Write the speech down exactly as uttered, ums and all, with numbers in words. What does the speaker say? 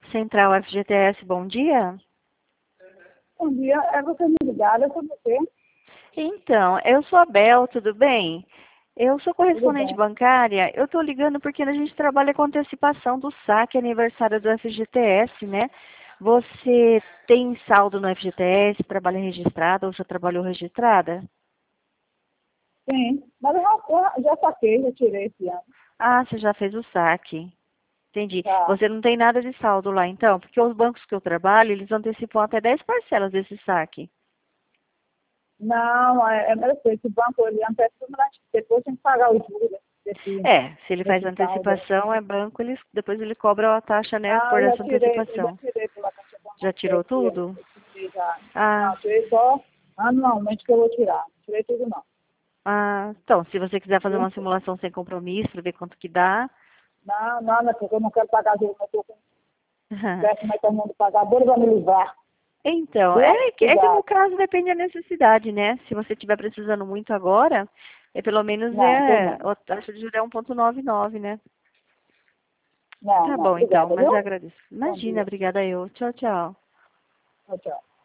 Central F G T S, bom dia. Bom dia, é você me ligada, é sobre você. Então, eu sou a Bel, tudo bem? Eu sou Tudo correspondente bem. bancária, eu estou ligando porque a gente trabalha com antecipação do saque aniversário do F G T S, né? Você tem saldo no F G T S, trabalha registrada ou já trabalhou registrada? Sim, mas eu já, já saquei, já tirei esse ano. Ah, você já fez o saque. Entendi. Tá. Você não tem nada de saldo lá, então? Porque os bancos que eu trabalho, eles antecipam até dez parcelas desse saque. Não, é, é meu Deus, esse banco, ele antecipa, mas depois tem que pagar os juros desse, É, se ele faz desse saldo. antecipação, é banco, eles, depois ele cobra a taxa, né, Ah, por eu já essa tirei, eu já antecipação. tirei pela Caixa Já Econômica tirou esse ano. tudo? Eu tirei já. Ah, Não, tirei só anualmente que eu vou tirar. Não tirei tudo não. ah, então, se você quiser fazer Viu? uma simulação sem compromisso, pra ver quanto que dá. Não, não, não, porque eu não quero pagar juros, mas eu estou com péssimo aí todo mundo pagar, Deus vai me livrar. Então, Viu? é que, é que no Obrigado. caso depende da necessidade, né? Se você estiver precisando muito agora, é pelo menos Não, tô é, não. a taxa de juros é um vírgula noventa e nove, né? Não, Tá não, bom, então, obrigada, mas eu viu? agradeço. Bom Imagina, dia. obrigada eu. Tchau, tchau. Tchau, tchau.